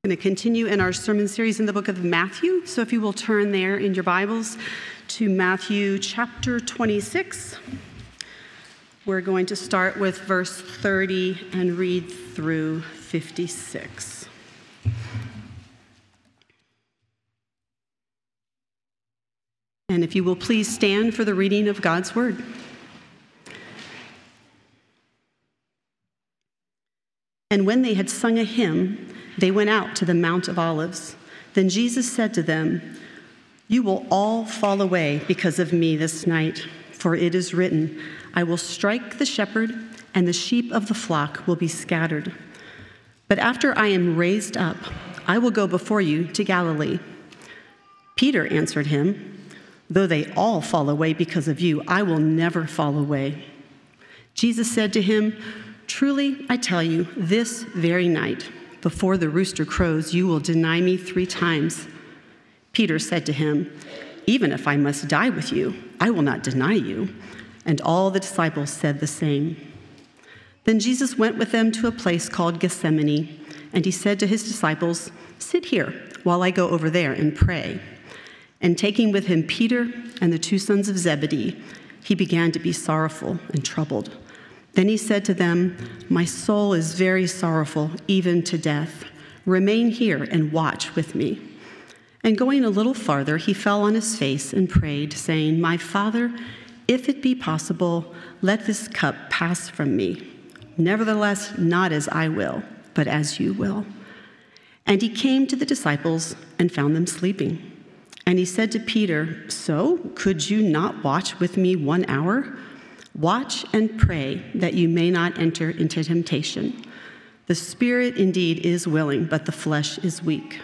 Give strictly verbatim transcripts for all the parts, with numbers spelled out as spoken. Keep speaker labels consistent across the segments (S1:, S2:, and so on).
S1: We're going to continue in our sermon series in the book of Matthew. So if you will turn there in your Bibles to Matthew chapter twenty-six. We're going to start with verse thirty and read through fifty-six. And if you will please stand for the reading of God's word. And when they had sung a hymn, they went out to the Mount of Olives. Then Jesus said to them, "You will all fall away because of me this night, for it is written, I will strike the shepherd, and the sheep of the flock will be scattered. But after I am raised up, I will go before you to Galilee." Peter answered him, "Though they all fall away because of you, I will never fall away." Jesus said to him, "Truly, I tell you, this very night, before the rooster crows, you will deny me three times." Peter said to him, "Even if I must die with you, I will not deny you." And all the disciples said the same. Then Jesus went with them to a place called Gethsemane, and he said to his disciples, "Sit here while I go over there and pray." And taking with him Peter and the two sons of Zebedee, he began to be sorrowful and troubled. Then he said to them, "My soul is very sorrowful, even to death. Remain here and watch with me." And going a little farther, he fell on his face and prayed, saying, "My Father, if it be possible, let this cup pass from me. Nevertheless, not as I will, but as you will." And he came to the disciples and found them sleeping. And he said to Peter, "So could you not watch with me one hour? Watch and pray that you may not enter into temptation. The spirit indeed is willing, but the flesh is weak."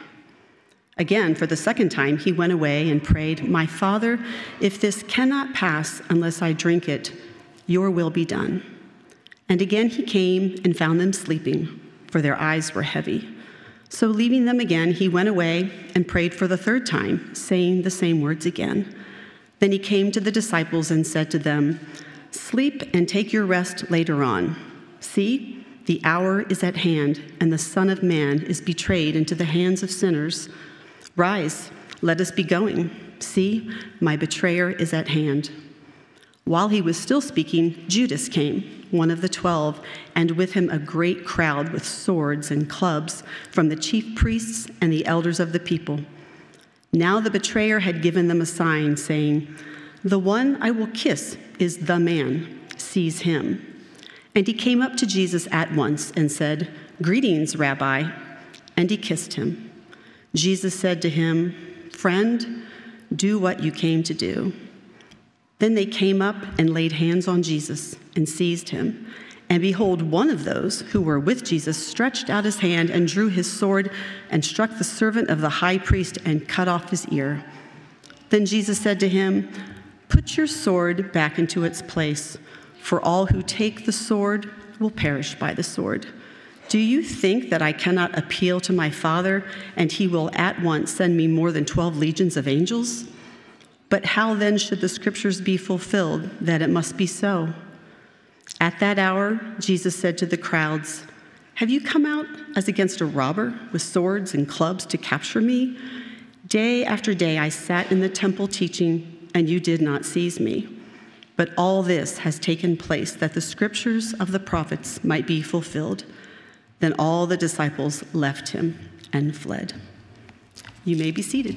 S1: Again, for the second time, he went away and prayed, "My Father, if this cannot pass unless I drink it, your will be done." And again he came and found them sleeping, for their eyes were heavy. So leaving them again, he went away and prayed for the third time, saying the same words again. Then he came to the disciples and said to them, "Sleep and take your rest later on. See, the hour is at hand, and the Son of Man is betrayed into the hands of sinners. Rise, let us be going. See, my betrayer is at hand." While he was still speaking, Judas came, one of the twelve, and with him a great crowd with swords and clubs from the chief priests and the elders of the people. Now the betrayer had given them a sign, saying, "The one I will kiss is the man. Seize him." And he came up to Jesus at once and said, "Greetings, Rabbi." And he kissed him. Jesus said to him, "Friend, do what you came to do." Then they came up and laid hands on Jesus and seized him. And behold, one of those who were with Jesus stretched out his hand and drew his sword and struck the servant of the high priest and cut off his ear. Then Jesus said to him, "Put your sword back into its place, for all who take the sword will perish by the sword. Do you think that I cannot appeal to my Father, and he will at once send me more than twelve legions of angels? But how then should the scriptures be fulfilled that it must be so?" At that hour, Jesus said to the crowds, "Have you come out as against a robber with swords and clubs to capture me? Day after day I sat in the temple teaching, and you did not seize me. But all this has taken place that the scriptures of the prophets might be fulfilled." Then all the disciples left him and fled. You may be seated.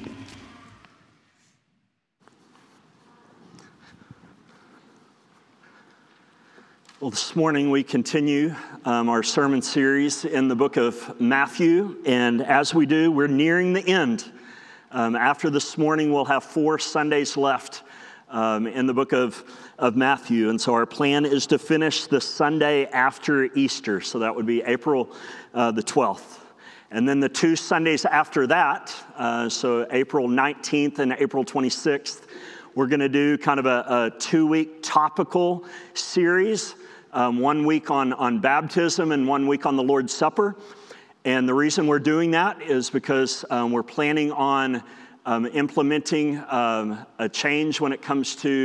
S2: Well, this morning we continue um, our sermon series in the book of Matthew, and as we do, we're nearing the end. Um, after this morning, we'll have four Sundays left um, in the book of, of Matthew, and so our plan is to finish the Sunday after Easter, so that would be April uh, the twelfth. And then the two Sundays after that, uh, so April nineteenth and April twenty-sixth, we're going to do kind of a, a two-week topical series. Um, one week on, on baptism and one week on the Lord's Supper. And the reason we're doing that is because um, we're planning on um, implementing um, a change when it comes to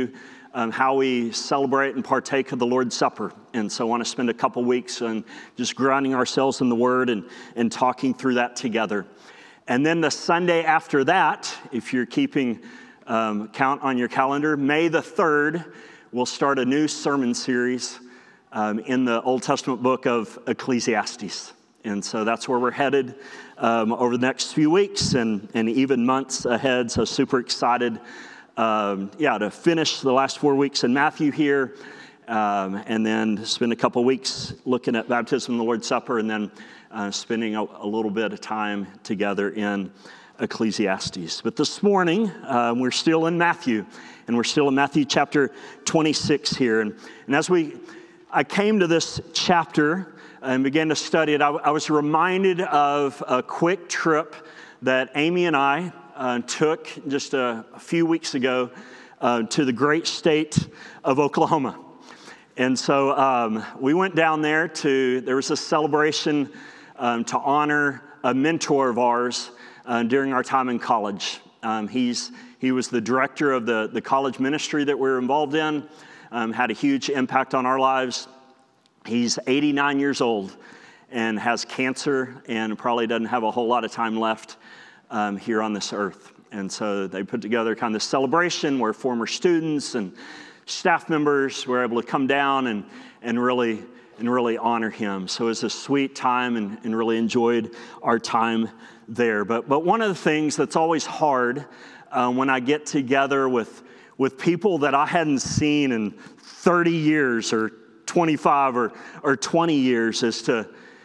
S2: um, how we celebrate and partake of the Lord's Supper. And so I want to spend a couple weeks on just grounding ourselves in the Word and, and talking through that together. And then the Sunday after that, if you're keeping um, count on your calendar, May the third, we'll start a new sermon series um, in the Old Testament book of Ecclesiastes. And so that's where we're headed um, over the next few weeks and, and even months ahead. So super excited, um, yeah, to finish the last four weeks in Matthew here, um, and then spend a couple weeks looking at baptism and the Lord's Supper, and then uh, spending a, a little bit of time together in Ecclesiastes. But this morning, um, we're still in Matthew, and we're still in Matthew chapter twenty-six here. And, and as we, I came to this chapter and began to study it, I, I was reminded of a quick trip that Amy and I uh, took just a, a few weeks ago uh, to the great state of Oklahoma. And so um, we went down there to, there was a celebration um, to honor a mentor of ours uh, during our time in college. Um, he's He was the director of the, the college ministry that we were involved in, um, had a huge impact on our lives. He's eighty-nine years old and has cancer and probably doesn't have a whole lot of time left um, here on this earth. And so they put together kind of this celebration where former students and staff members were able to come down and, and really and really honor him. So it was a sweet time and, and really enjoyed our time there. But but one of the things that's always hard uh, when I get together with, with people that I hadn't seen in thirty years or twenty-five or, or twenty years is to,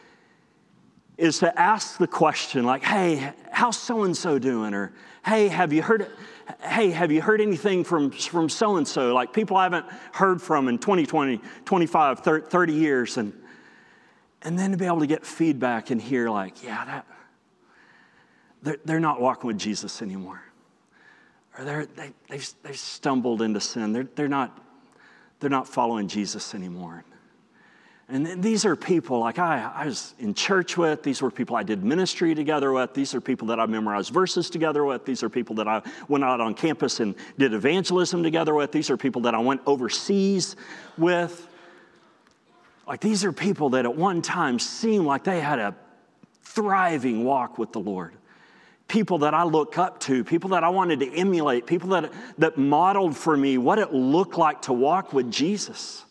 S2: is to ask the question like, hey, how's so-and-so doing? Or, hey, have you heard, hey, have you heard anything from, from so-and-so? Like people I haven't heard from in twenty, twenty, twenty-five, thirty years. And, and then to be able to get feedback and hear like, yeah, that, they're, they're not walking with Jesus anymore. Or they're, they, they've, they've stumbled into sin. They're, they're not They're not following Jesus anymore. And these are people like I, I was in church with. These were people I did ministry together with. These are people that I memorized verses together with. These are people that I went out on campus and did evangelism together with. These are people that I went overseas with. Like these are people that at one time seemed like they had a thriving walk with the Lord. People that I look up to, people that I wanted to emulate, people that, that modeled for me what it looked like to walk with Jesus.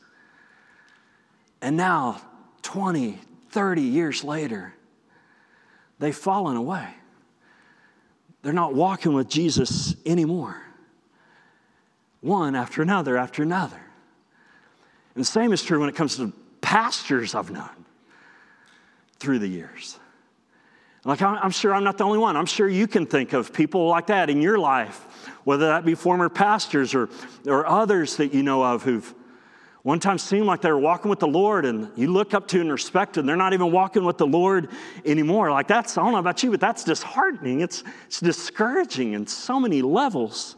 S2: And now, twenty, thirty years later, they've fallen away. They're not walking with Jesus anymore. One after another after another. And the same is true when it comes to pastors I've known through the years. Like, I'm sure I'm not the only one. I'm sure you can think of people like that in your life, whether that be former pastors or, or others that you know of who've one time seemed like they were walking with the Lord and you look up to and respect and they're not even walking with the Lord anymore. Like that's, I don't know about you, but that's disheartening. It's, it's discouraging in so many levels.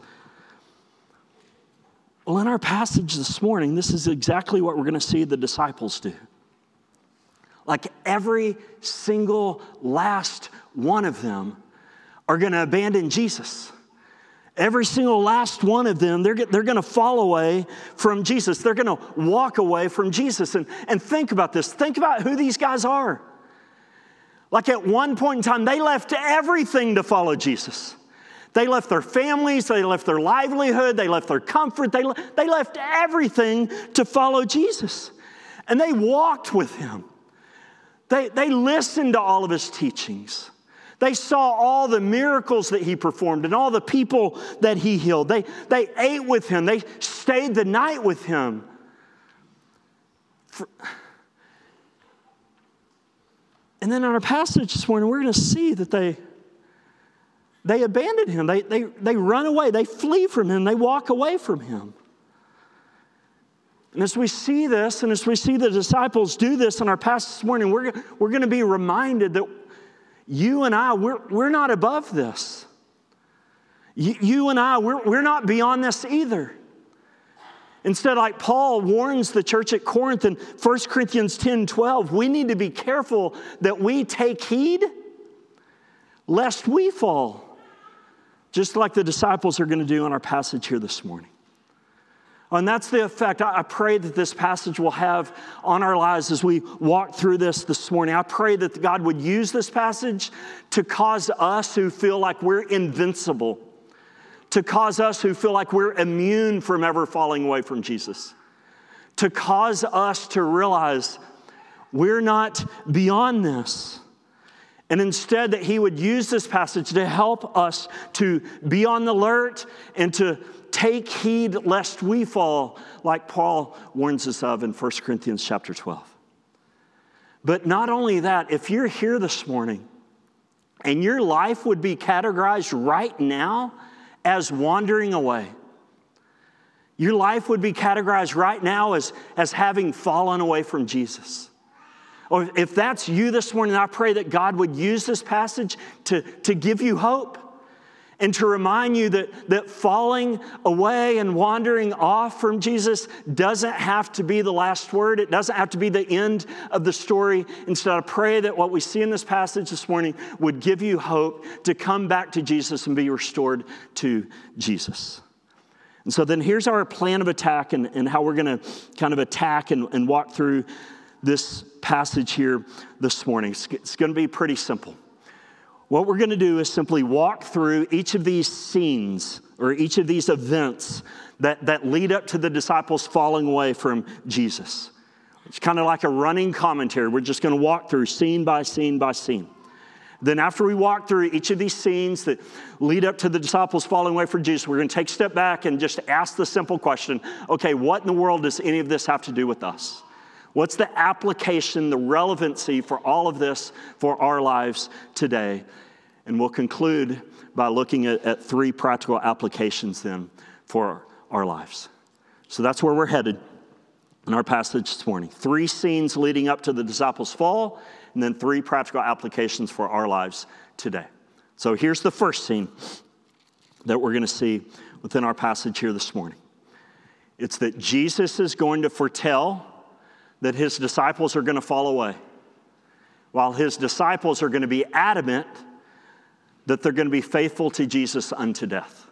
S2: Well, in our passage this morning, this is exactly what we're going to see the disciples do. Like every single last one of them are going to abandon Jesus. Every single last one of them, they're, they're going to fall away from Jesus. They're going to walk away from Jesus. And, and think about this. Think about who these guys are. Like at one point in time, they left everything to follow Jesus. They left their families, they left their livelihood, they left their comfort, they, they left everything to follow Jesus. And they walked with him. They, they listened to all of his teachings. They saw all the miracles that he performed and all the people that he healed. They, they ate with him. They stayed the night with him. For, and then in our passage this morning, we're going to see that they, they abandon him. They, they, they run away. They flee from him. They walk away from him. And as we see this, and as we see the disciples do this in our passage this morning, we're, we're going to be reminded that you and I, we're, we're not above this. You, you and I, we're, we're not beyond this either. Instead, like Paul warns the church at Corinth in First Corinthians ten twelve, we need to be careful that we take heed lest we fall, just like the disciples are going to do in our passage here this morning. And that's the effect I pray that this passage will have on our lives as we walk through this this morning. I pray that God would use this passage to cause us who feel like we're invincible, to cause us who feel like we're immune from ever falling away from Jesus, to cause us to realize we're not beyond this. And instead that he would use this passage to help us to be on the alert and to take heed lest we fall, like Paul warns us of in First Corinthians chapter twelve. But not only that, if you're here this morning and your life would be categorized right now as wandering away, your life would be categorized right now as, as having fallen away from Jesus. Or if that's you this morning, I pray that God would use this passage to, to give you hope and to remind you that, that falling away and wandering off from Jesus doesn't have to be the last word. It doesn't have to be the end of the story. Instead, I pray that what we see in this passage this morning would give you hope to come back to Jesus and be restored to Jesus. And so then here's our plan of attack and, and how we're going to kind of attack and, and walk through this passage here this morning. It's, it's going to be pretty simple. What we're going to do is simply walk through each of these scenes or each of these events that, that lead up to the disciples falling away from Jesus. It's kind of like a running commentary. We're just going to walk through scene by scene by scene. Then after we walk through each of these scenes that lead up to the disciples falling away from Jesus, we're going to take a step back and just ask the simple question, okay, what in the world does any of this have to do with us? What's the application, the relevancy for all of this for our lives today? And we'll conclude by looking at, at three practical applications then for our lives. So that's where we're headed in our passage this morning. Three scenes leading up to the disciples' fall, and then three practical applications for our lives today. So here's the first scene that we're going to see within our passage here this morning. It's that Jesus is going to foretell that his disciples are going to fall away, while his disciples are going to be adamant that they're going to be faithful to Jesus unto death.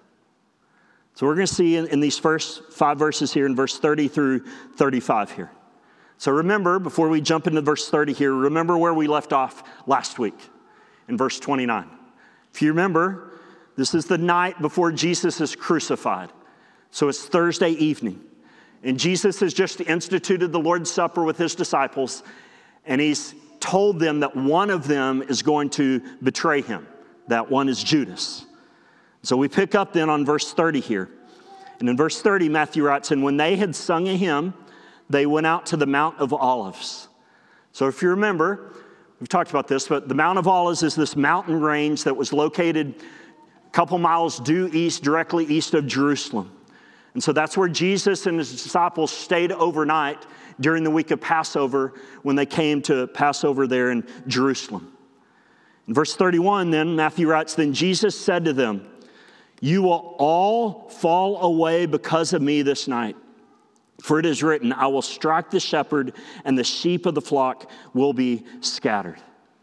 S2: So we're going to see in, in these first five verses here in verse thirty through thirty-five here. So remember, before we jump into verse thirty here, remember where we left off last week in verse twenty-nine. If you remember, this is the night before Jesus is crucified. So it's Thursday evening. And Jesus has just instituted the Lord's Supper with his disciples, and he's told them that one of them is going to betray him. That one is Judas. So we pick up then on verse thirty here. And in verse thirty, Matthew writes, and when they had sung a hymn, they went out to the Mount of Olives. So if you remember, we've talked about this, but the Mount of Olives is this mountain range that was located a couple miles due east, directly east of Jerusalem. And so that's where Jesus and his disciples stayed overnight during the week of Passover when they came to Passover there in Jerusalem. In verse thirty-one then, Matthew writes, then Jesus said to them, you will all fall away because of me this night. For it is written, I will strike the shepherd and the sheep of the flock will be scattered.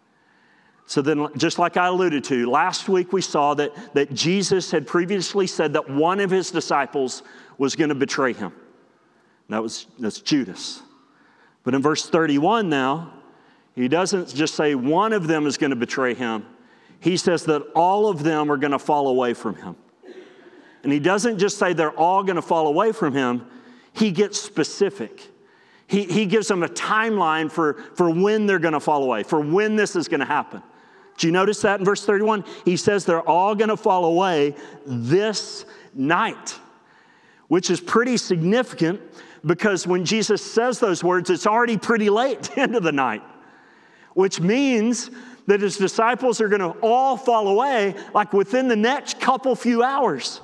S2: So then, just like I alluded to, last week we saw that, that Jesus had previously said that one of his disciples was going to betray him. That was, that's Judas. But in verse thirty-one now, he doesn't just say one of them is going to betray him. He says that all of them are going to fall away from him. And he doesn't just say they're all going to fall away from him. He gets specific. He, he gives them a timeline for, for when they're going to fall away, for when this is going to happen. Do you notice that in verse thirty-one? He says they're all going to fall away this night, which is pretty significant because when Jesus says those words, it's already pretty late into the night, which means that his disciples are going to all fall away like within the next couple few hours.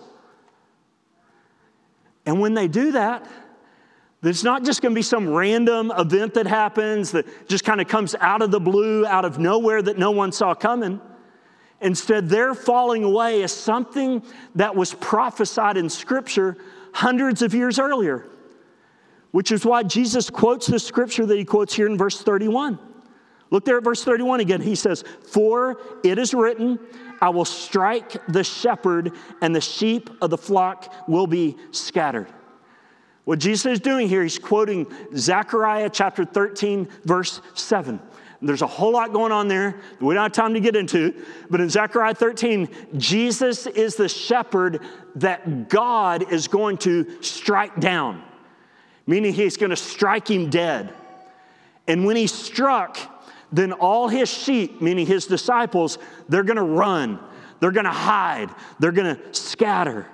S2: And when they do that, it's not just going to be some random event that happens that just kind of comes out of the blue, out of nowhere that no one saw coming. Instead, their falling away is something that was prophesied in Scripture hundreds of years earlier, which is why Jesus quotes the Scripture that he quotes here in verse thirty-one. Look there at verse thirty-one again. He says, for it is written, I will strike the shepherd and the sheep of the flock will be scattered. What Jesus is doing here, he's quoting Zechariah chapter thirteen, verse seven. There's a whole lot going on there that we don't have time to get into. But in Zechariah thirteen, Jesus is the shepherd that God is going to strike down, meaning he's going to strike him dead. And when he's struck, then all his sheep, meaning his disciples, they're going to run. They're going to hide. They're going to scatter.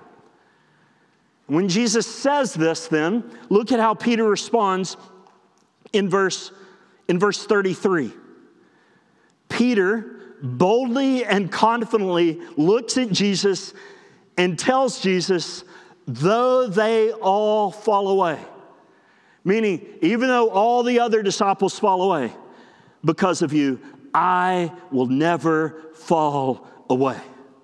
S2: When Jesus says this, then, look at how Peter responds in verse, in verse thirty-three. Peter boldly and confidently looks at Jesus and tells Jesus, though they all fall away. Meaning, even though all the other disciples fall away, because of you, I will never fall away.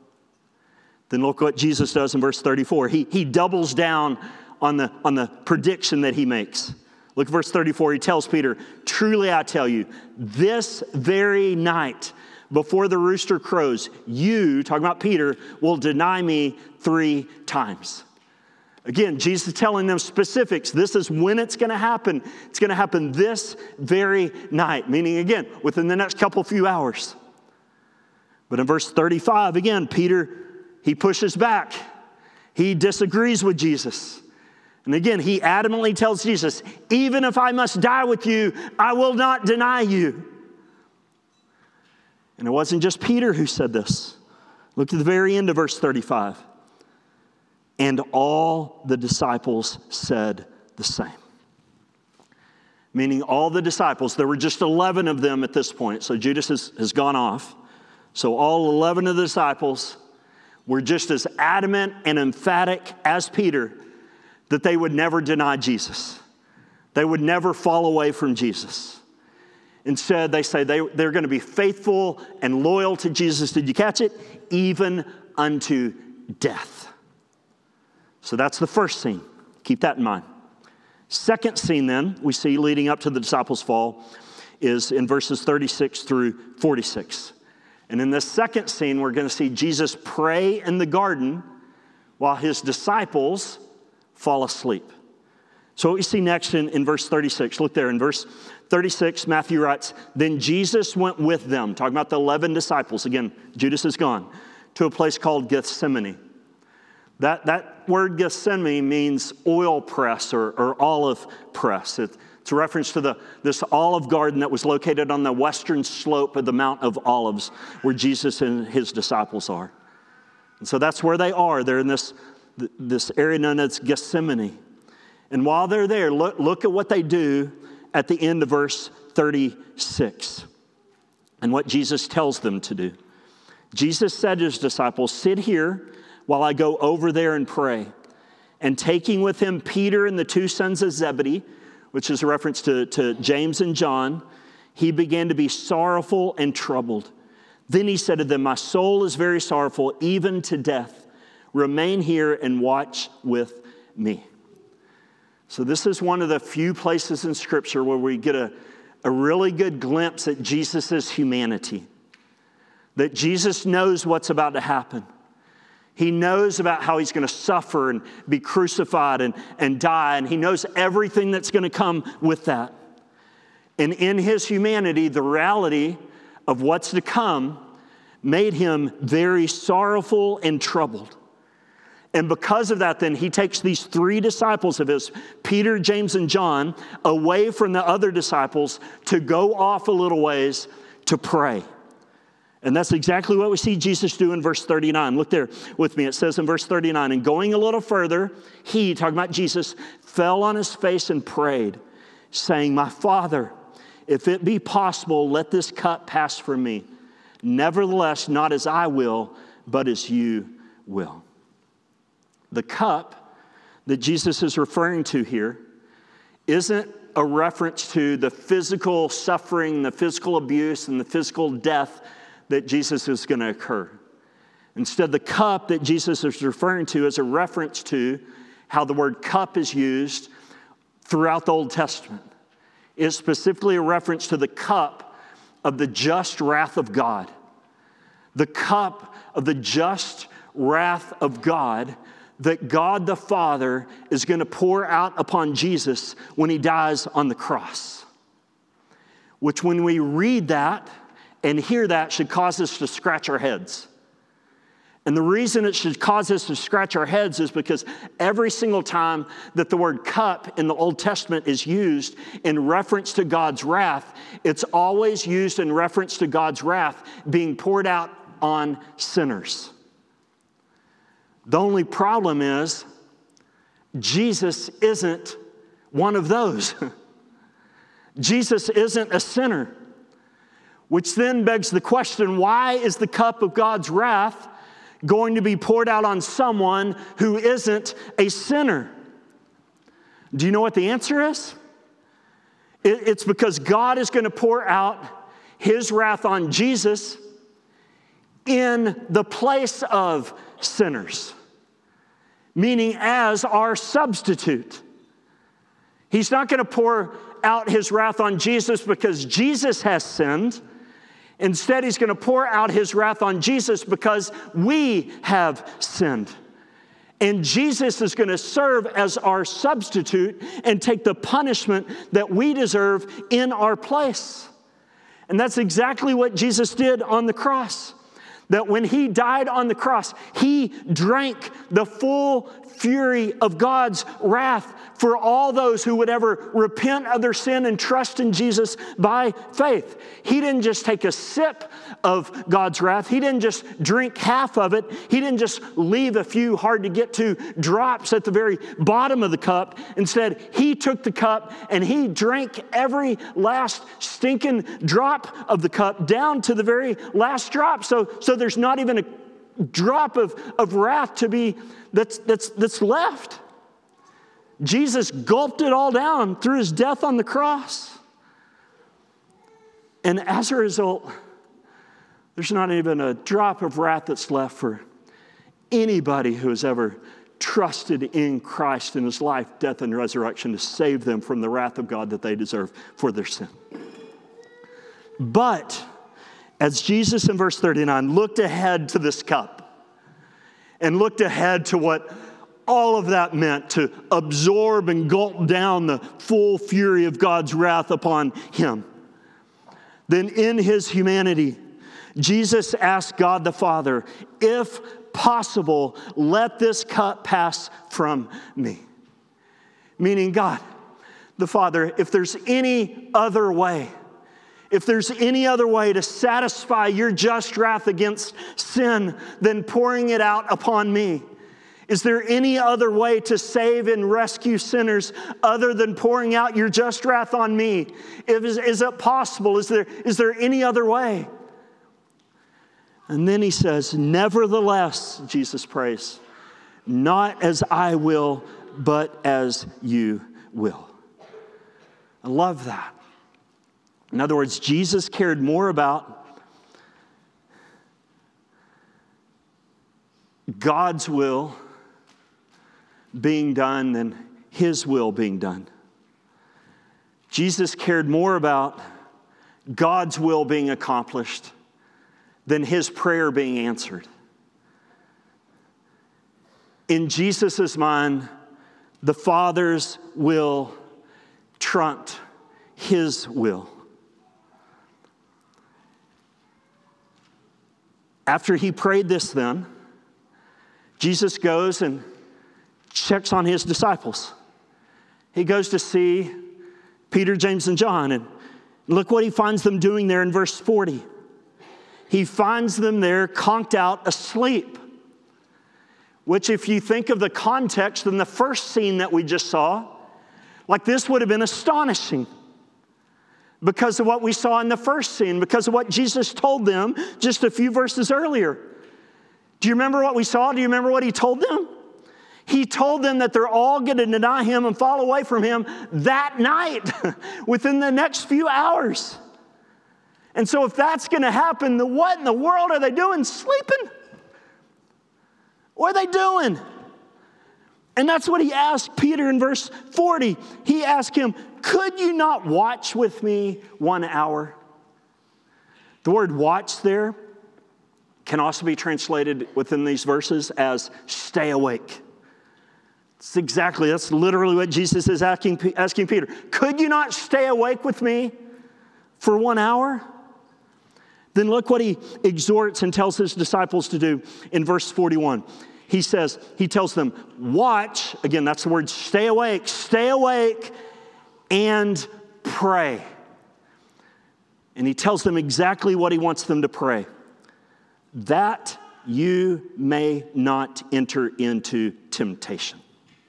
S2: Then look what Jesus does in verse thirty-four. He, he doubles down on the, on the prediction that he makes. Look at verse thirty-four. He tells Peter, truly I tell you, this very night before the rooster crows, you, talking about Peter, will deny me three times. Again, Jesus is telling them specifics. This is when it's going to happen. It's going to happen this very night, meaning, again, within the next couple few hours. But in verse thirty-five, again, Peter, he pushes back. He disagrees with Jesus. And again, he adamantly tells Jesus, even if I must die with you, I will not deny you. And it wasn't just Peter who said this. Look at the very end of verse thirty-five. And all the disciples said the same. Meaning all the disciples, there were just eleven of them at this point. So Judas has, has gone off. So all eleven of the disciples were just as adamant and emphatic as Peter that they would never deny Jesus. They would never fall away from Jesus. Instead, they say they, they're going to be faithful and loyal to Jesus. Did you catch it? Even unto death. So that's the first scene. Keep that in mind. Second scene then, we see leading up to the disciples' fall, is in verses thirty-six through forty-six. And in this second scene, we're going to see Jesus pray in the garden while his disciples fall asleep. So what we see next in, in verse thirty-six, look there in verse thirty-six, Matthew writes, then Jesus went with them, talking about the eleven disciples. Again, Judas is gone, to a place called Gethsemane. That, that word Gethsemane means oil press or, or olive press. It, it's a reference to the, this olive garden that was located on the western slope of the Mount of Olives where Jesus and his disciples are. And so that's where they are. They're in this, this area known as Gethsemane. And while they're there, look, look at what they do at the end of verse thirty-six and what Jesus tells them to do. Jesus said to his disciples, sit here while I go over there and pray. And taking with him Peter and the two sons of Zebedee, which is a reference to, to James and John, he began to be sorrowful and troubled. Then he said to them, my soul is very sorrowful, even to death. Remain here and watch with me. So this is one of the few places in Scripture where we get a, a really good glimpse at Jesus' humanity. That Jesus knows what's about to happen. He knows about how he's going to suffer and be crucified and, and die. And he knows everything that's going to come with that. And in his humanity, the reality of what's to come made him very sorrowful and troubled. And because of that, then, he takes these three disciples of his, Peter, James, and John, away from the other disciples to go off a little ways to pray. And that's exactly what we see Jesus do in verse thirty-nine. Look there with me. It says in verse thirty-nine, and going a little further, he, talking about Jesus, fell on his face and prayed, saying, my Father, if it be possible, let this cup pass from me. Nevertheless, not as I will, but as you will. The cup that Jesus is referring to here isn't a reference to the physical suffering, the physical abuse, and the physical death that Jesus is going to occur. Instead, the cup that Jesus is referring to is a reference to how the word cup is used throughout the Old Testament. It's specifically a reference to the cup of the just wrath of God. The cup of the just wrath of God that God the Father is going to pour out upon Jesus when he dies on the cross. Which when we read that and hear that should cause us to scratch our heads. And the reason it should cause us to scratch our heads is because every single time that the word cup in the Old Testament is used in reference to God's wrath, it's always used in reference to God's wrath being poured out on sinners. The only problem is Jesus isn't one of those. Jesus isn't a sinner, which then begs the question, why is the cup of God's wrath going to be poured out on someone who isn't a sinner? Do you know what the answer is? It's because God is going to pour out his wrath on Jesus in the place of sinners, meaning as our substitute. He's not going to pour out his wrath on Jesus because Jesus has sinned. Instead, he's going to pour out his wrath on Jesus because we have sinned. And Jesus is going to serve as our substitute and take the punishment that we deserve in our place. And that's exactly what Jesus did on the cross. That when he died on the cross, he drank the full fury of God's wrath for all those who would ever repent of their sin and trust in Jesus by faith. He didn't just take a sip of God's wrath. He didn't just drink half of it. He didn't just leave a few hard to get to drops at the very bottom of the cup. Instead, he took the cup and he drank every last stinking drop of the cup down to the very last drop. So, so there's not even a drop of, of wrath to be that's, that's, that's left. Jesus gulped it all down through his death on the cross. And as a result, there's not even a drop of wrath that's left for anybody who has ever trusted in Christ in his life, death, and resurrection to save them from the wrath of God that they deserve for their sin. But as Jesus in verse thirty-nine looked ahead to this cup and looked ahead to what all of that meant to absorb and gulp down the full fury of God's wrath upon him, then in his humanity, Jesus asked God the Father, if possible, let this cup pass from me. Meaning, God, the Father, if there's any other way, if there's any other way to satisfy your just wrath against sin than pouring it out upon me, is there any other way to save and rescue sinners other than pouring out your just wrath on me? Is, is it possible? Is there, is there any other way? And then he says, nevertheless, Jesus prays, not as I will, but as you will. I love that. In other words, Jesus cared more about God's will being done than his will being done. Jesus cared more about God's will being accomplished than his prayer being answered. In Jesus' mind, the Father's will trumped his will. After he prayed this then, Jesus goes and checks on his disciples. He goes to see Peter, James, and John, and look what he finds them doing there in verse forty. He finds them there conked out asleep, which if you think of the context in the first scene that we just saw, like this would have been astonishing because of what we saw in the first scene, because of what Jesus told them just a few verses earlier. Do you remember what we saw? Do you remember what he told them? He told them that they're all going to deny him and fall away from him that night, within the next few hours. And so if that's going to happen, then what in the world are they doing? Sleeping? What are they doing? And that's what he asked Peter in verse forty. He asked him, could you not watch with me one hour? The word watch there can also be translated within these verses as stay awake. It's exactly, that's literally what Jesus is asking, asking Peter. Could you not stay awake with me for one hour? Then look what he exhorts and tells his disciples to do in verse forty-one. He says, he tells them, watch, again, that's the word, stay awake, stay awake and pray. And he tells them exactly what he wants them to pray. That you may not enter into temptation.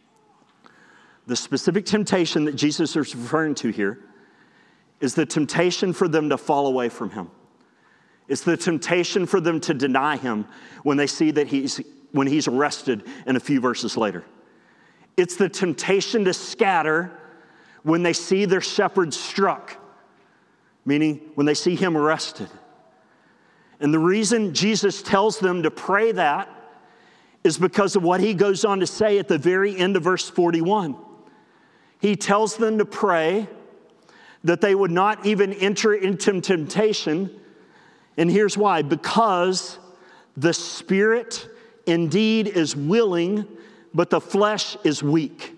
S2: The specific temptation that Jesus is referring to here is the temptation for them to fall away from him. It's the temptation for them to deny him when they see that he's, when he's arrested in a few verses later. It's the temptation to scatter when they see their shepherd struck, meaning when they see him arrested. And the reason Jesus tells them to pray that is because of what he goes on to say at the very end of verse forty-one. He tells them to pray that they would not even enter into temptation. And here's why. Because the spirit indeed is willing, but the flesh is weak.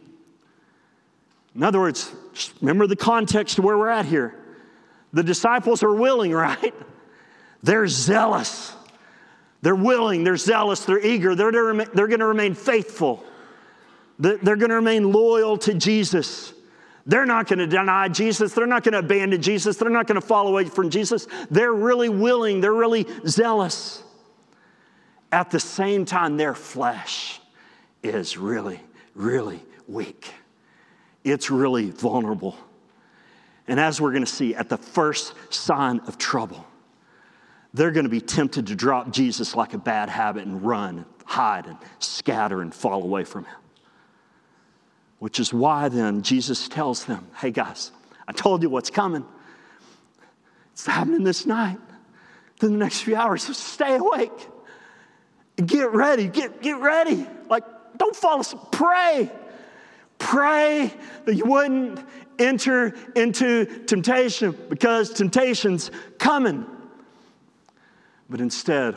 S2: In other words, remember the context of where we're at here. The disciples are willing, right? They're zealous. They're willing, they're zealous, they're eager, they're, they're going to remain faithful. They're going to remain loyal to Jesus. They're not going to deny Jesus. They're not going to abandon Jesus. They're not going to fall away from Jesus. They're really willing. They're really zealous. At the same time, their flesh is really, really weak. It's really vulnerable. And as we're going to see, at the first sign of trouble, they're going to be tempted to drop Jesus like a bad habit and run, and hide, and scatter and fall away from him. Which is why then Jesus tells them, hey guys, I told you what's coming. It's happening this night. In the next few hours, so stay awake. Get ready, get, get ready. Like, don't fall asleep, pray. Pray that you wouldn't enter into temptation because temptation's coming. But instead,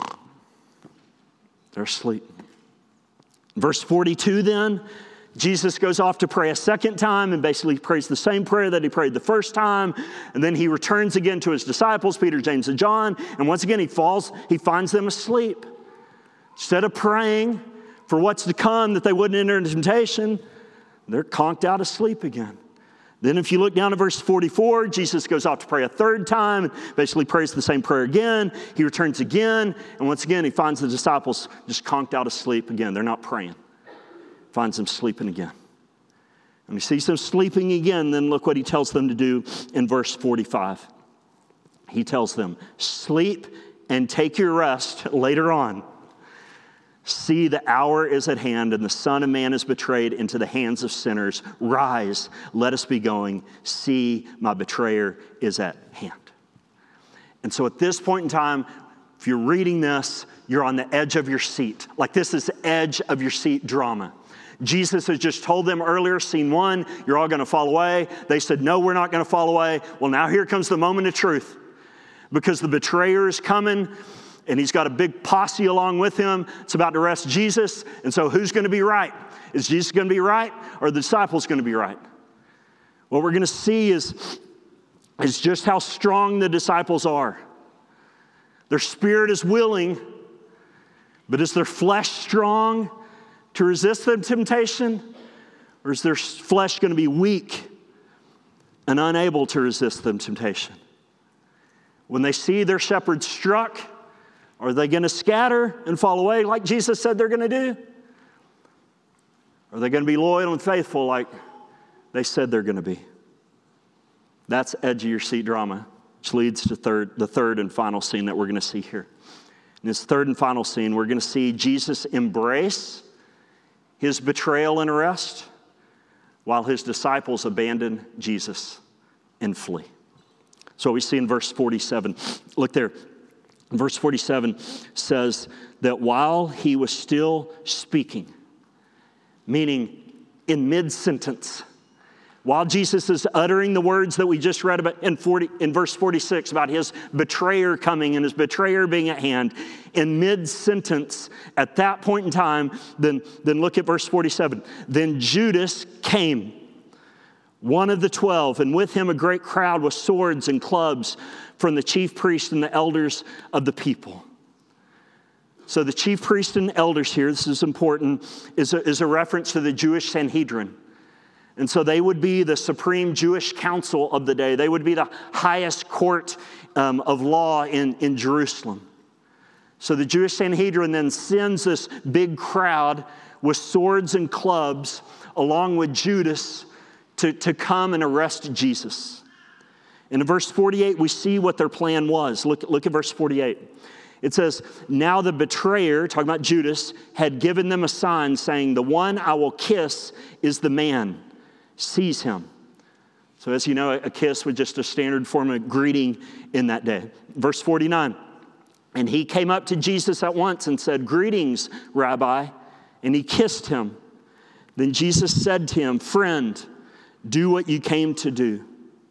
S2: they're asleep. Verse forty-two then, Jesus goes off to pray a second time and basically prays the same prayer that he prayed the first time. And then he returns again to his disciples, Peter, James, and John. And once again, he falls, he finds them asleep. Instead of praying for what's to come, that they wouldn't enter into temptation, they're conked out asleep again. Then if you look down at verse forty-four, Jesus goes off to pray a third time and basically prays the same prayer again. He returns again. And once again, he finds the disciples just conked out asleep again. They're not praying. Finds them sleeping again. And he sees them sleeping again, then look what he tells them to do in verse forty-five. He tells them, sleep and take your rest later on. See, the hour is at hand, and the Son of Man is betrayed into the hands of sinners. Rise, let us be going. See, my betrayer is at hand. And so at this point in time, if you're reading this, you're on the edge of your seat. Like this is edge of your seat drama. Jesus has just told them earlier, scene one, you're all going to fall away. They said, no, we're not going to fall away. Well, now here comes the moment of truth. Because the betrayer is coming, and he's got a big posse along with him. It's about to arrest Jesus. And so who's going to be right? Is Jesus going to be right, or are the disciples going to be right? What we're going to see is, is just how strong the disciples are. Their spirit is willing, but is their flesh strong to resist the temptation? Or is their flesh going to be weak and unable to resist the temptation? When they see their shepherd struck, are they going to scatter and fall away like Jesus said they're going to do? Are they going to be loyal and faithful like they said they're going to be? That's edge of your seat drama, which leads to third, the third and final scene that we're going to see here. In this third and final scene, we're going to see Jesus embrace his betrayal and arrest while his disciples abandon Jesus and flee. So we see in verse forty-seven. Look there. Verse forty-seven says that while he was still speaking, meaning in mid-sentence, While Jesus is uttering the words that we just read about in, forty, in verse forty-six about his betrayer coming and his betrayer being at hand, in mid-sentence, at that point in time, then, then look at verse forty-seven. Then Judas came, one of the twelve, and with him a great crowd with swords and clubs from the chief priests and the elders of the people. So the chief priests and elders here, this is important, is a, is a reference to the Jewish Sanhedrin. And so they would be the supreme Jewish council of the day. They would be the highest court um, of law in, in Jerusalem. So the Jewish Sanhedrin then sends this big crowd with swords and clubs along with Judas to, to come and arrest Jesus. And in verse forty-eight, we see what their plan was. Look, look at verse forty-eight. It says, now the betrayer, talking about Judas, had given them a sign saying, the one I will kiss is the man. Seize him. So as you know, a kiss was just a standard form of greeting in that day. Verse forty-nine, and he came up to Jesus at once and said, greetings, Rabbi, and he kissed him. Then Jesus said to him, friend, do what you came to do.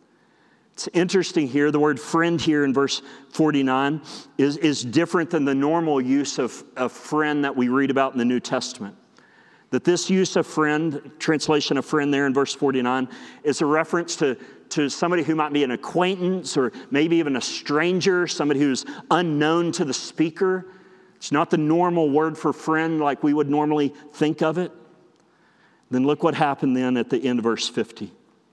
S2: It's interesting here, the word friend here in verse forty-nine is, is different than the normal use of, of friend that we read about in the New Testament. That this use of friend, translation of friend there in verse forty-nine, is a reference to, to somebody who might be an acquaintance or maybe even a stranger, somebody who's unknown to the speaker. It's not the normal word for friend like we would normally think of it. Then look what happened then at the end of verse fifty.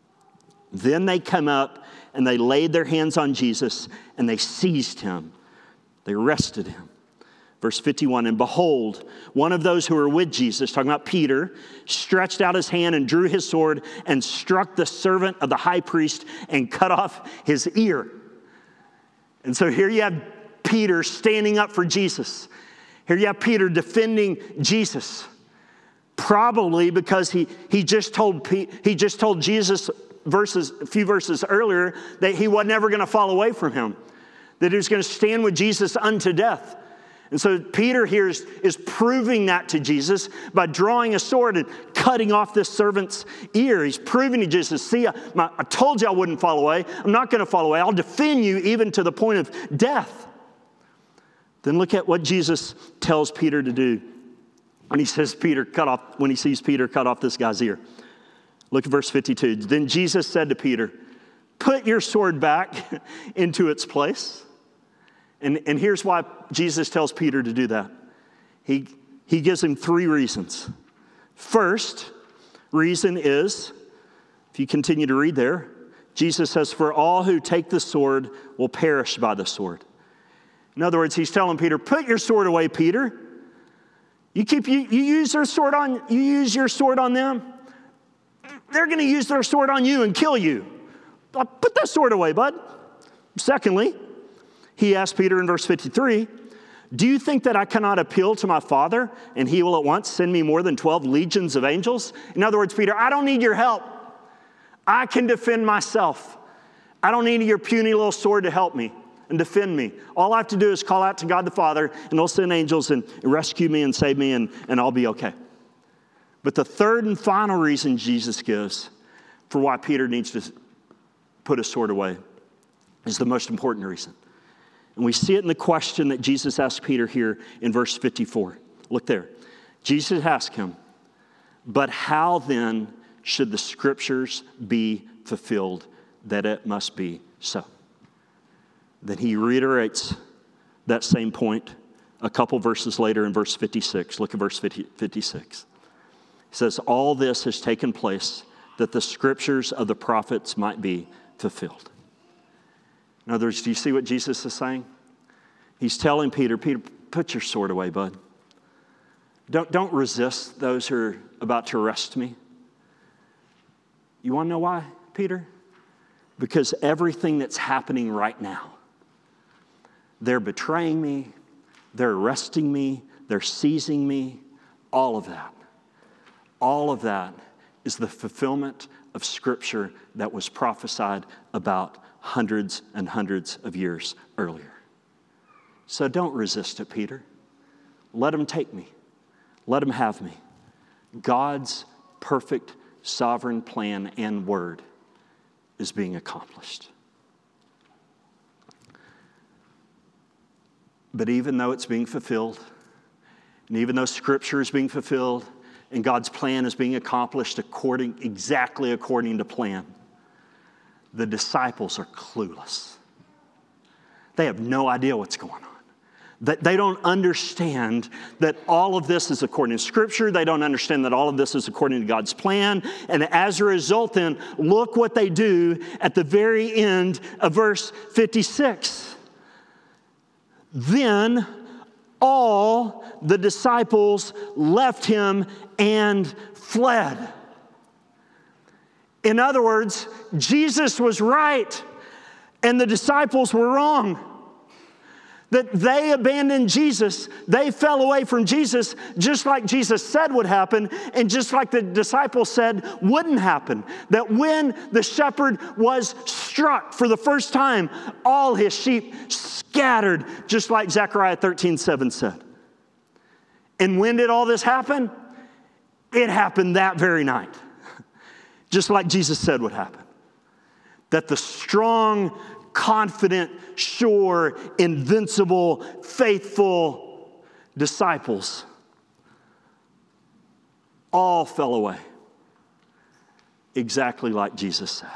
S2: Then they come up and they laid their hands on Jesus and they seized him. They arrested him. Verse fifty-one, and behold, one of those who were with Jesus, talking about Peter, stretched out his hand and drew his sword and struck the servant of the high priest and cut off his ear. And so here you have Peter standing up for Jesus. Here you have Peter defending Jesus. Probably because he, he, just told, he just told Jesus verses, a few verses earlier that he was never going to fall away from him. That he was going to stand with Jesus unto death. And so Peter here is, is proving that to Jesus by drawing a sword and cutting off this servant's ear. He's proving to Jesus, see, I, my, I told you I wouldn't fall away. I'm not going to fall away. I'll defend you even to the point of death. Then look at what Jesus tells Peter to do. When he says Peter cut off, when he sees Peter cut off this guy's ear. Look at verse fifty-two. Then Jesus said to Peter, put your sword back into its place. And, and here's why Jesus tells Peter to do that. He, he gives him three reasons. First reason is, if you continue to read there, Jesus says, for all who take the sword will perish by the sword. In other words, he's telling Peter, put your sword away, Peter. You keep you, you use their sword on you use your sword on them, they're going to use their sword on you and kill you. Put that sword away, bud. Secondly, he asked Peter in verse fifty-three, do you think that I cannot appeal to my Father and he will at once send me more than twelve legions of angels? In other words, Peter, I don't need your help. I can defend myself. I don't need your puny little sword to help me and defend me. All I have to do is call out to God the Father and he'll send angels and rescue me and save me and, and I'll be okay. But the third and final reason Jesus gives for why Peter needs to put his sword away is the most important reason. And we see it in the question that Jesus asked Peter here in verse fifty-four. Look there. Jesus asked him, but how then should the scriptures be fulfilled that it must be so? Then he reiterates that same point a couple verses later in verse fifty-six. Look at verse fifty-six. He says, all this has taken place that the scriptures of the prophets might be fulfilled. In other words, do you see what Jesus is saying? He's telling Peter, Peter, put your sword away, bud. Don't, don't resist those who are about to arrest me. You want to know why, Peter? Because everything that's happening right now, they're betraying me, they're arresting me, they're seizing me, all of that. All of that is the fulfillment of Scripture that was prophesied about hundreds and hundreds of years earlier. So don't resist it, Peter. Let him take me. Let him have me. God's perfect sovereign plan and word is being accomplished. But even though it's being fulfilled, and even though Scripture is being fulfilled, and God's plan is being accomplished according, exactly according to plan, the disciples are clueless. They have no idea what's going on. That they don't understand that all of this is according to Scripture. They don't understand that all of this is according to God's plan. And as a result, then, look what they do at the very end of verse fifty-six. Then all the disciples left him and fled. In other words, Jesus was right and the disciples were wrong. That they abandoned Jesus, they fell away from Jesus, just like Jesus said would happen, and just like the disciples said wouldn't happen. That when the shepherd was struck for the first time, all his sheep scattered, just like Zechariah thirteen seven said. And when did all this happen? It happened that very night, just like Jesus said would happen. That the strong, confident, sure, invincible, faithful disciples all fell away, exactly like Jesus said.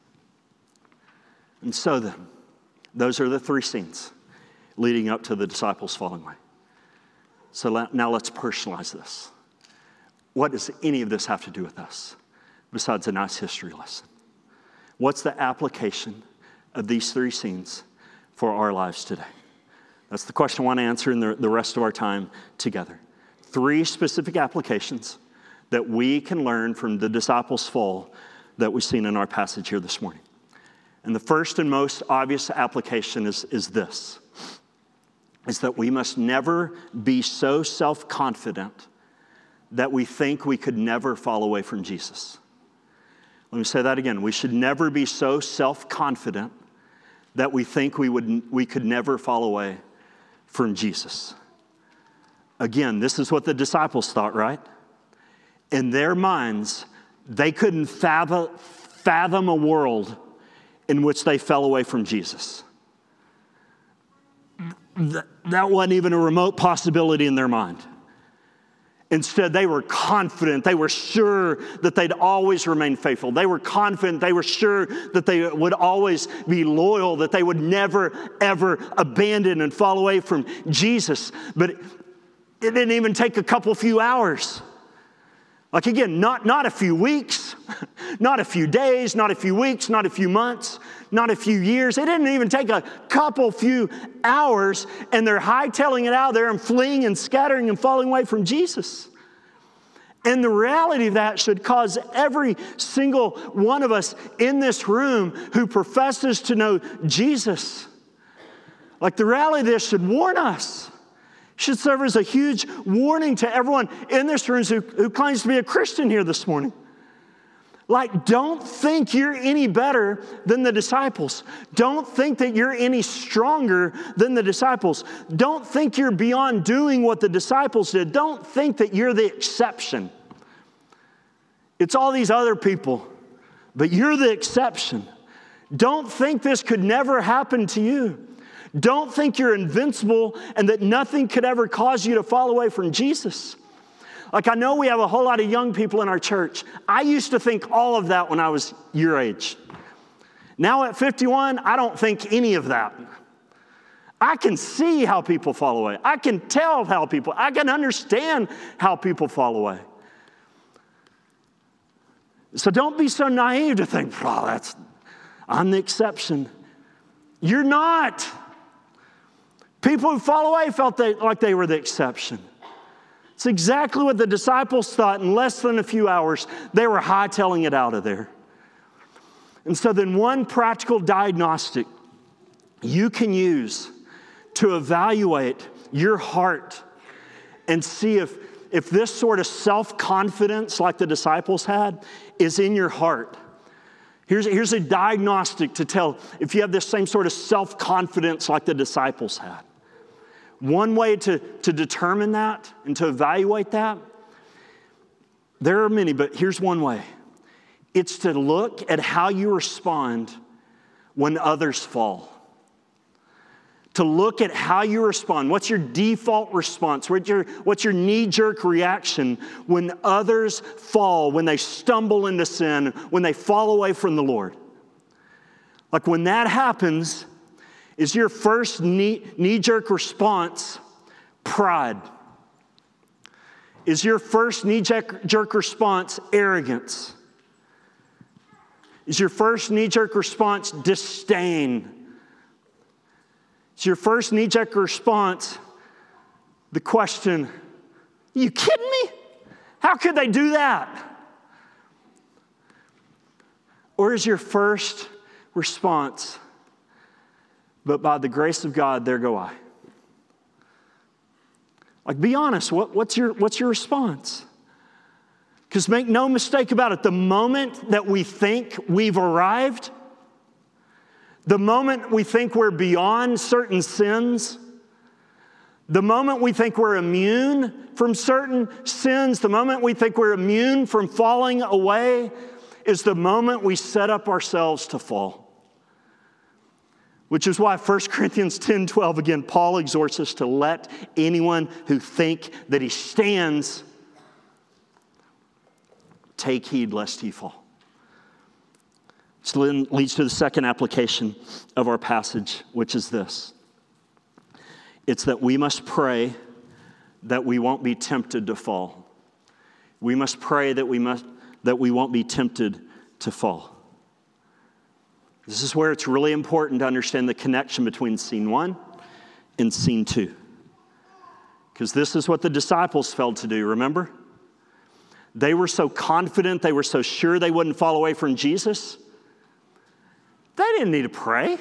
S2: And so then, those are the three scenes leading up to the disciples falling away. So now let's personalize this. What does any of this have to do with us, besides a nice history lesson? What's the application of these three scenes for our lives today? That's the question I want to answer in the, the rest of our time together. Three specific applications that we can learn from the disciples' fall that we've seen in our passage here this morning. And the first and most obvious application is, is this, is that we must never be so self-confident that we think we could never fall away from Jesus. Let me say that again. We should never be so self-confident that we think we would we could never fall away from Jesus. Again, this is what the disciples thought, right? In their minds, they couldn't fathom, fathom a world in which they fell away from Jesus. That wasn't even a remote possibility in their mind. Instead, they were confident. They were sure that they'd always remain faithful. They were confident. They were sure that they would always be loyal, that they would never, ever abandon and fall away from Jesus. But it didn't even take a couple few hours. Like again, not, not a few weeks, not a few days, not a few weeks, not a few months, not a few years. It didn't even take a couple few hours, and they're hightailing it out there and fleeing and scattering and falling away from Jesus. And the reality of that should cause every single one of us in this room who professes to know Jesus, like the reality of this should warn us. Should serve as a huge warning to everyone in this room who, who claims to be a Christian here this morning. Like, don't think you're any better than the disciples. Don't think that you're any stronger than the disciples. Don't think you're beyond doing what the disciples did. Don't think that you're the exception. It's all these other people, but you're the exception. Don't think this could never happen to you. Don't think you're invincible and that nothing could ever cause you to fall away from Jesus. Like, I know we have a whole lot of young people in our church. I used to think all of that when I was your age. Now at fifty-one, I don't think any of that. I can see how people fall away. I can tell how people, I can understand how people fall away. So don't be so naive to think, oh, that's, I'm the exception. You're not. People who fall away felt they, like they were the exception. It's exactly what the disciples thought. In less than a few hours, they were hightailing it out of there. And so then one practical diagnostic you can use to evaluate your heart and see if, if this sort of self-confidence like the disciples had is in your heart. Here's, here's a diagnostic to tell if you have this same sort of self-confidence like the disciples had. One way to, to determine that and to evaluate that, there are many, but here's one way, It's to look at how you respond when others fall. To look at how you respond. What's your default response? What's your, what's your knee-jerk reaction when others fall, when they stumble into sin, when they fall away from the Lord? Like when that happens, is your first knee, knee-jerk response pride? Is your first knee-jerk response arrogance? Is your first knee-jerk response disdain? Is your first knee-jerk response the question, are you kidding me? How could they do that? Or is your first response, but by the grace of God, there go I? Like, be honest, what, what's your, what's your response? Because make no mistake about it, the moment that we think we've arrived, the moment we think we're beyond certain sins, the moment we think we're immune from certain sins, the moment we think we're immune from falling away, is the moment we set up ourselves to fall. Which is why First Corinthians ten twelve, again, Paul exhorts us to let anyone who think that he stands take heed lest he fall. This leads to the second application of our passage, which is this. It's that we must pray that we won't be tempted to fall. We must pray that we must that we won't be tempted to fall. This is where it's really important to understand the connection between scene one and scene two. Because this is what the disciples failed to do, remember? They were so confident, they were so sure they wouldn't fall away from Jesus. They didn't need to pray.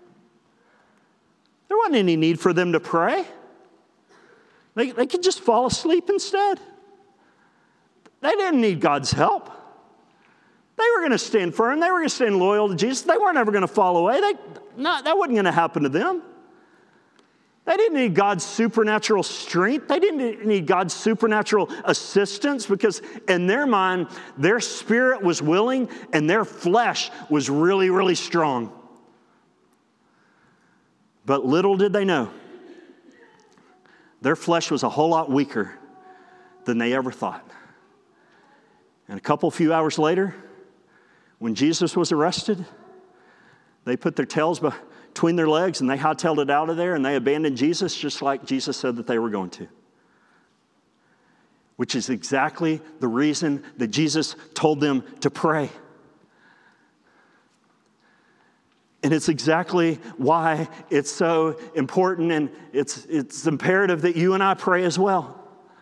S2: There wasn't any need for them to pray. They, they could just fall asleep instead. They didn't need God's help. They were going to stand firm. They were going to stand loyal to Jesus. They weren't ever going to fall away. They, not, that wasn't going to happen to them. They didn't need God's supernatural strength. They didn't need God's supernatural assistance because in their mind, their spirit was willing and their flesh was really, really strong. But little did they know, their flesh was a whole lot weaker than they ever thought. And a couple few hours later, when Jesus was arrested, they put their tails between their legs and they hightailed it out of there and they abandoned Jesus just like Jesus said that they were going to. Which is exactly the reason that Jesus told them to pray. And it's exactly why it's so important and it's, it's imperative that you and I pray as well.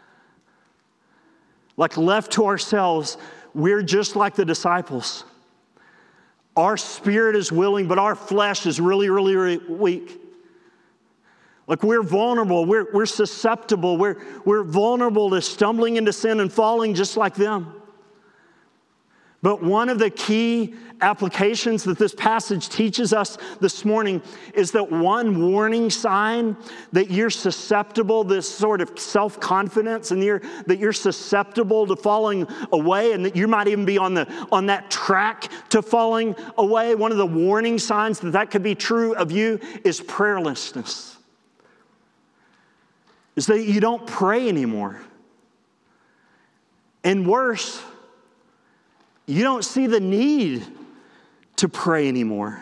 S2: Like left to ourselves, we're just like the disciples. Our spirit is willing, but our flesh is really, really, really weak. Like we're vulnerable, we're, we're susceptible, we're, we're vulnerable to stumbling into sin and falling just like them. But one of the key applications that this passage teaches us this morning is that one warning sign that you're susceptible, this sort of self-confidence, and you're, that you're susceptible to falling away, and that you might even be on, the, on that track to falling away. One of the warning signs that that could be true of you is prayerlessness. Is that you don't pray anymore. And worse, you don't see the need to pray anymore.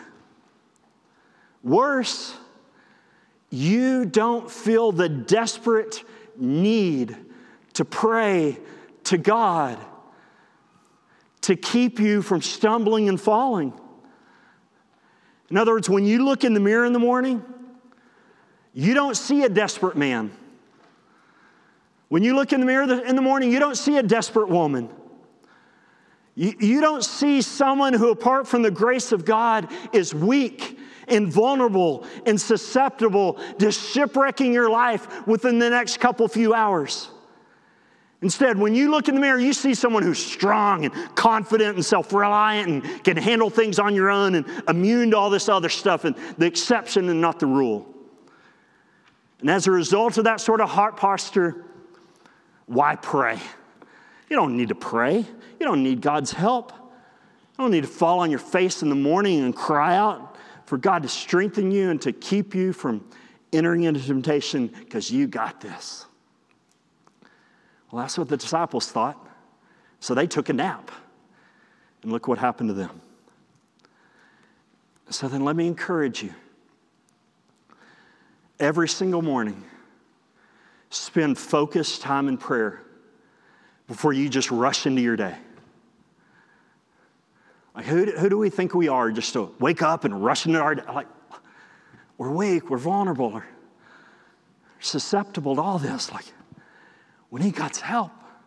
S2: Worse, you don't feel the desperate need to pray to God to keep you from stumbling and falling. In other words, when you look in the mirror in the morning, you don't see a desperate man. When you look in the mirror in the morning, you don't see a desperate woman. You, you don't see someone who, apart from the grace of God, is weak and vulnerable and susceptible to shipwrecking your life within the next couple few hours. Instead, when you look in the mirror, you see someone who's strong and confident and self-reliant and can handle things on your own and immune to all this other stuff, and the exception and not the rule. And as a result of that sort of heart posture, why pray? You don't need to pray. You don't need God's help. don't need to fall on your face in the morning and cry out for God to strengthen you and to keep you from entering into temptation because you got this. Well, that's what the disciples thought. So they took a nap. And look what happened to them. So then let me encourage you. Every single morning, spend focused time in prayer before you just rush into your day. Like, who, who do we think we are just to wake up and rush into our day? Like, we're weak, we're vulnerable, we're susceptible to all this. Like, we need God's help.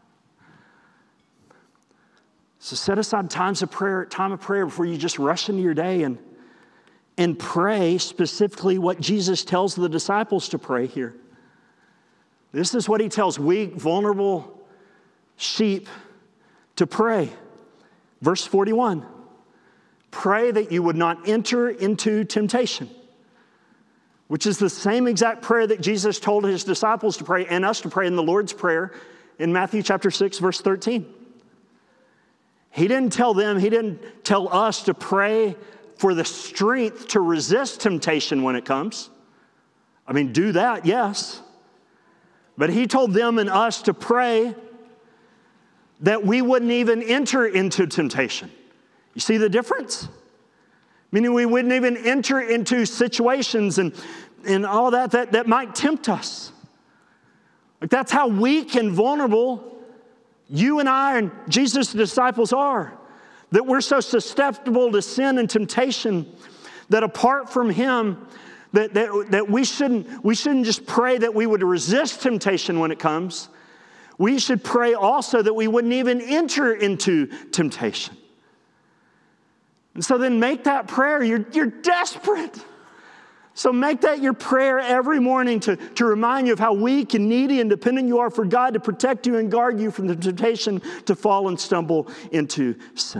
S2: So set aside times of prayer, time of prayer before you just rush into your day and, and pray specifically what Jesus tells the disciples to pray here. This is what he tells weak, vulnerable sheep to pray. Verse forty-one, pray that you would not enter into temptation, which is the same exact prayer that Jesus told his disciples to pray and us to pray in the Lord's Prayer in Matthew chapter six, verse thirteen. He didn't tell them, he didn't tell us to pray for the strength to resist temptation when it comes. I mean, do that, yes. But he told them and us to pray that we wouldn't even enter into temptation. You see the difference? Meaning we wouldn't even enter into situations and, and all that, that that might tempt us. Like, that's how weak and vulnerable you and I and Jesus' disciples are. That we're so susceptible to sin and temptation that apart from him, that, that, that we shouldn't, we shouldn't just pray that we would resist temptation when it comes. We should pray also that we wouldn't even enter into temptation. And so then make that prayer. You're, you're desperate. So make that your prayer every morning to, to remind you of how weak and needy and dependent you are for God to protect you and guard you from the temptation to fall and stumble into sin.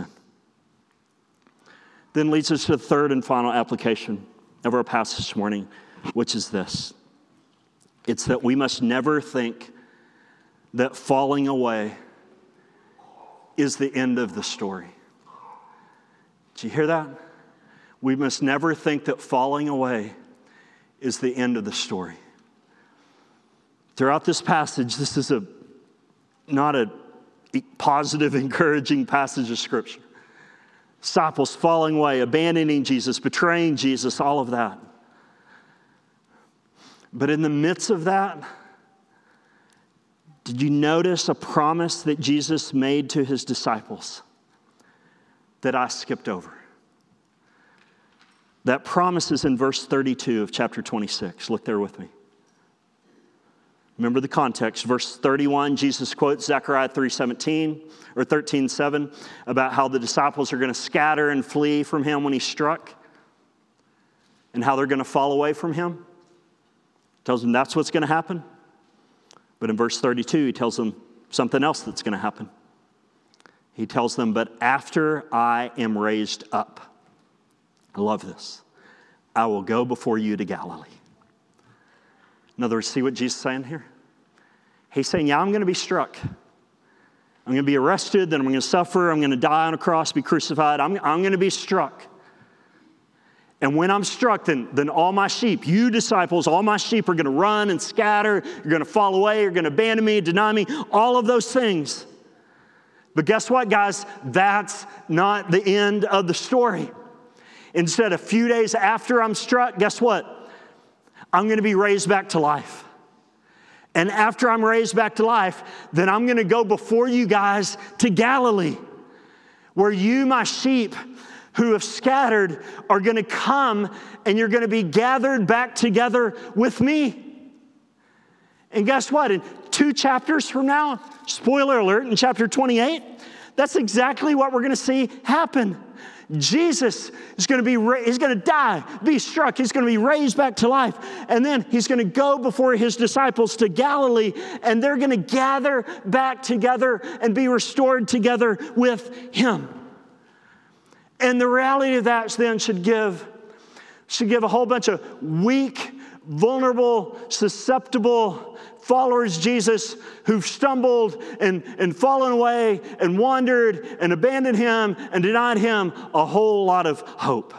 S2: Then leads us to the third and final application of our passage this morning, which is this. It's that we must never think that falling away is the end of the story. Did you hear that? We must never think that falling away is the end of the story. Throughout this passage, this is a not a positive, encouraging passage of Scripture. Disciples falling away, abandoning Jesus, betraying Jesus, all of that. But in the midst of that, did you notice a promise that Jesus made to his disciples that I skipped over? That promise is in verse thirty-two of chapter twenty-six. Look there with me. Remember the context. Verse thirty-one, Jesus quotes Zechariah three seventeen or thirteen seven about how the disciples are going to scatter and flee from him when he struck and how they're going to fall away from him. Tells them that's what's going to happen. But in verse thirty-two, he tells them something else that's going to happen. He tells them, but after I am raised up, I love this, I will go before you to Galilee. In other words, see what Jesus is saying here? He's saying, yeah, I'm going to be struck. I'm going to be arrested, then I'm going to suffer, I'm going to die on a cross, be crucified. I'm, I'm going to be struck. And when I'm struck, then, then all my sheep, you disciples, all my sheep are going to run and scatter. You're going to fall away. You're going to abandon me, deny me, all of those things. But guess what, guys? That's not the end of the story. Instead, a few days after I'm struck, guess what? I'm going to be raised back to life. And after I'm raised back to life, then I'm going to go before you guys to Galilee, where you, my sheep, who have scattered, are going to come and you're going to be gathered back together with me. And guess what? In two chapters from now, spoiler alert, in chapter twenty-eight, that's exactly what we're going to see happen. Jesus is going to be, ra- he's going to die, be struck. He's going to be raised back to life. And then he's going to go before his disciples to Galilee, and they're going to gather back together and be restored together with him. And the reality of that then should give, should give a whole bunch of weak, vulnerable, susceptible followers of Jesus who've stumbled and, and fallen away and wandered and abandoned him and denied him a whole lot of hope.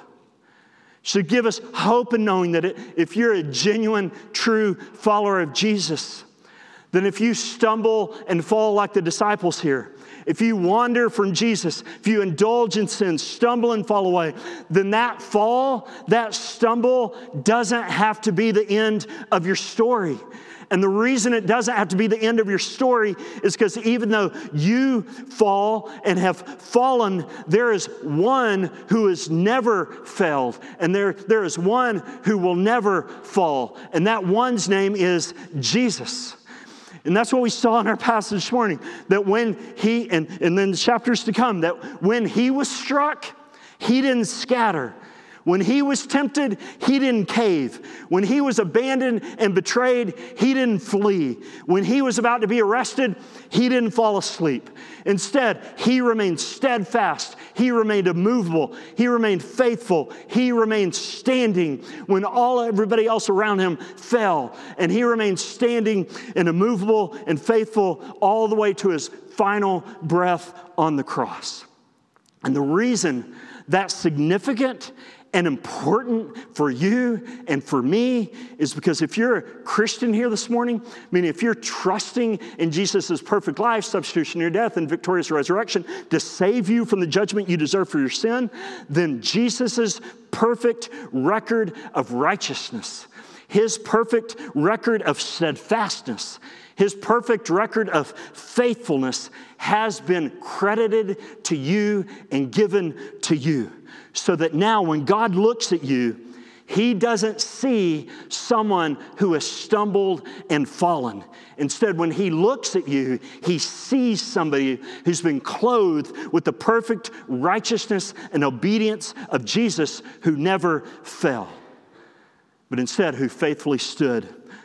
S2: Should give us hope in knowing that it, if you're a genuine, true follower of Jesus, then if you stumble and fall like the disciples here, if you wander from Jesus, if you indulge in sin, stumble and fall away, then that fall, that stumble doesn't have to be the end of your story. And the reason it doesn't have to be the end of your story is because even though you fall and have fallen, there is one who has never failed. And there, there is one who will never fall. And that one's name is Jesus. And that's what we saw in our passage this morning, that when he, and, and then the chapters to come, that when he was struck, he didn't scatter. When he was tempted, he didn't cave. When he was abandoned and betrayed, he didn't flee. When he was about to be arrested, he didn't fall asleep. Instead, he remained steadfast. He remained immovable. He remained faithful. He remained standing when all everybody else around him fell. And he remained standing and immovable and faithful all the way to his final breath on the cross. And the reason that's significant and important for you and for me is because if you're a Christian here this morning, meaning if you're trusting in Jesus' perfect life, substitutionary death, and victorious resurrection to save you from the judgment you deserve for your sin, then Jesus' perfect record of righteousness, his perfect record of steadfastness, his perfect record of faithfulness has been credited to you and given to you. So that now when God looks at you, he doesn't see someone who has stumbled and fallen. Instead, when he looks at you, he sees somebody who's been clothed with the perfect righteousness and obedience of Jesus, who never fell, but instead who faithfully stood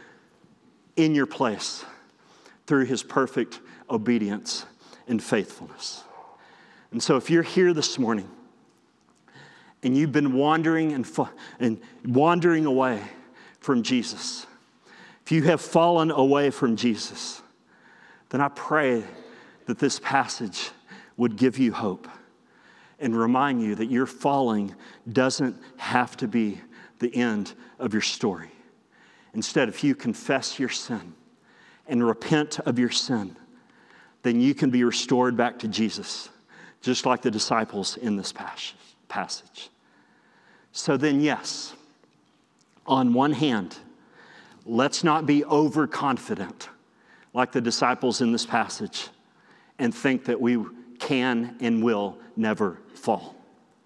S2: in your place through his perfect obedience and faithfulness. And so if you're here this morning and you've been wandering and, fa- and wandering away from Jesus, if you have fallen away from Jesus, then I pray that this passage would give you hope and remind you that your falling doesn't have to be the end of your story. Instead, if you confess your sin and repent of your sin, then you can be restored back to Jesus, just like the disciples in this passage. So then, yes, on one hand, let's not be overconfident like the disciples in this passage and think that we can and will never fall.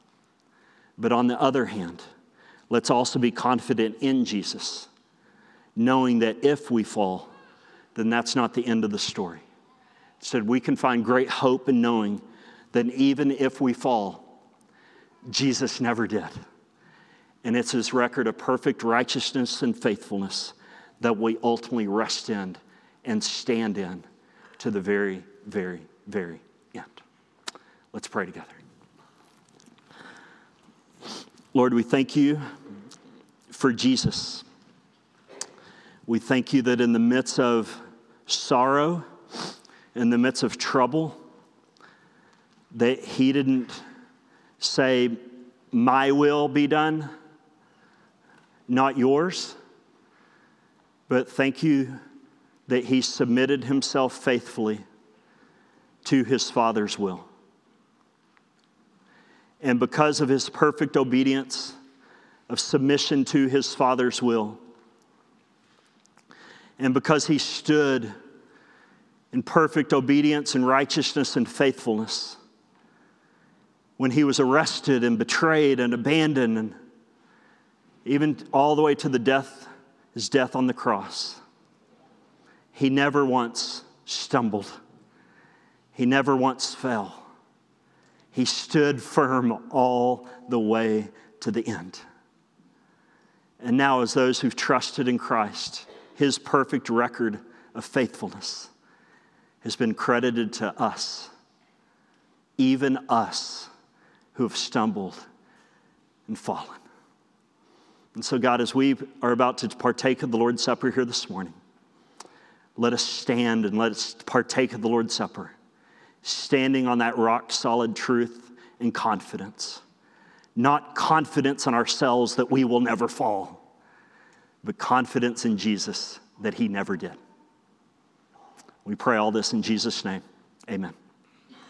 S2: But on the other hand, let's also be confident in Jesus, knowing that if we fall, then that's not the end of the story. Instead, we can find great hope in knowing that even if we fall, Jesus never did. And it's his record of perfect righteousness and faithfulness that we ultimately rest in and stand in to the very, very, very end. Let's pray together. Lord, we thank you for Jesus. We thank you that in the midst of sorrow, in the midst of trouble, that he didn't say, my will be done, not yours. But thank you that he submitted himself faithfully to his Father's will. And because of his perfect obedience of submission to his Father's will, and because he stood in perfect obedience and righteousness and faithfulness when he was arrested and betrayed and abandoned, and even all the way to the death, his death on the cross, he never once stumbled. He never once fell. He stood firm all the way to the end. And now, as those who've trusted in Christ, his perfect record of faithfulness has been credited to us, even us who have stumbled and fallen. And so, God, as we are about to partake of the Lord's Supper here this morning, let us stand and let us partake of the Lord's Supper, standing on that rock-solid truth and confidence. Not confidence in ourselves that we will never fall, but confidence in Jesus that he never did. We pray all this in Jesus' name. Amen.